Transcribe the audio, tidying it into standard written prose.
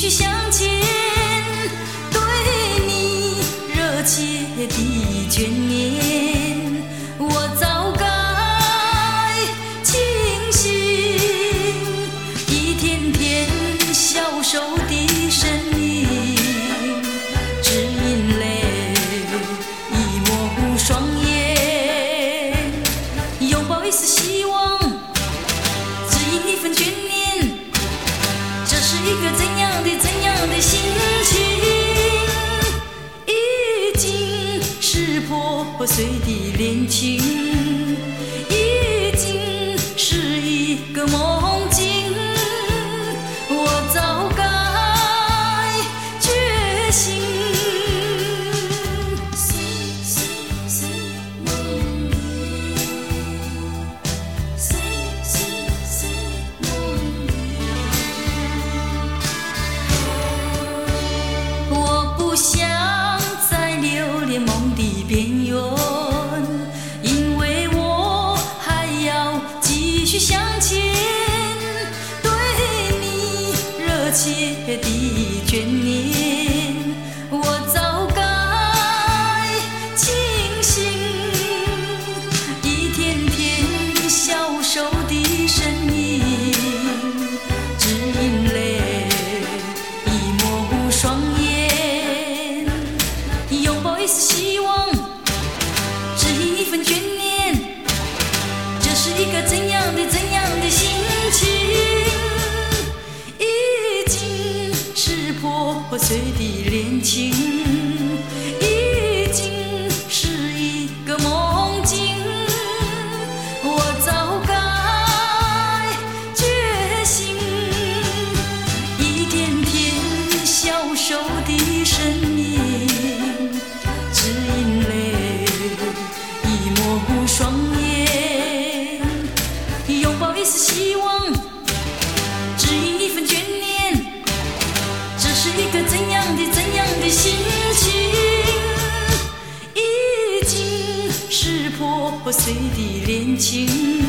续向前，对你热切的眷恋，我早该清醒，一天天消瘦的身影，只因泪已模糊双眼，拥抱一丝希望，只因一份眷恋，这是一个怎样的心情？已经是破碎的恋情，已经是一个梦境，我早该觉醒。我不想再留恋梦的边缘，因为我还要继续向前，对你热切的眷恋，我早该清醒，一天天消瘦的身影，只因泪已模糊双眼，拥抱一丝希望，只因一份眷恋，这是一个怎样的心情？已经是破碎的恋情，已经是一个梦境，我早该觉醒，一天天消瘦的身影，只因泪已模糊双眼，拥抱一丝希望，只因一份眷恋，这是一个怎样的心情？已经是破碎的恋情。